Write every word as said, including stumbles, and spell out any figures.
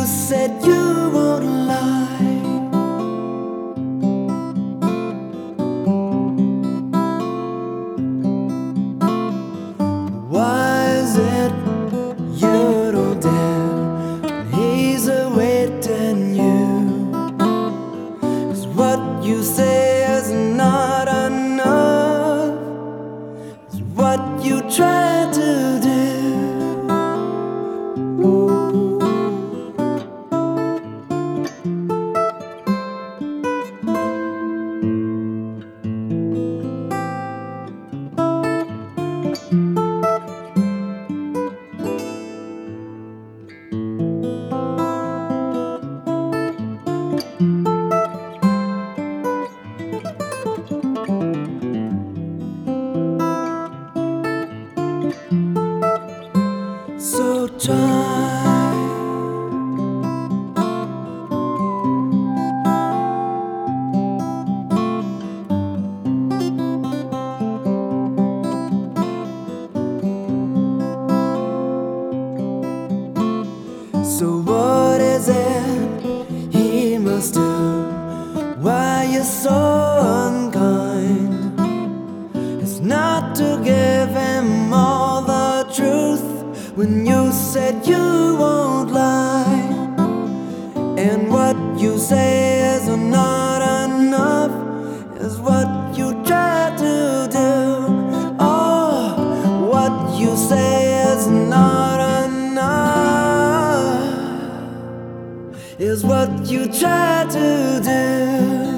you said you won't lie. Why is it you don't dare when he's awaiting you? 'Cause what you say is not enough. It's what you try to do. So try So what is it he must do? Why you're so unkind? It's not to give him all the truth when you said you won't lie. And what you say is not enough is what you try to do. Oh, what you say is not enough is what you try to do.